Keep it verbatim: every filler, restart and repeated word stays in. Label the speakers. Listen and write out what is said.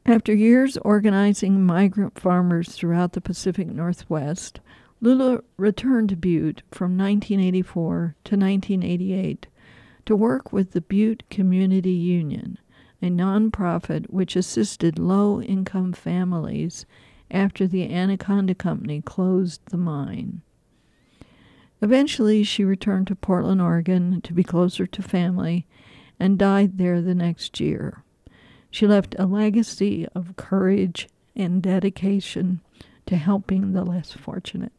Speaker 1: After years organizing migrant farmers throughout the Pacific Northwest, Lula returned to Butte from nineteen eighty-four to nineteen eighty-eight to work with the Butte Community Union, a nonprofit which assisted low-income families after the Anaconda Company closed the mine. Eventually, she returned to Portland, Oregon to be closer to family and died there the next year. She left a legacy of courage and dedication to helping the less fortunate.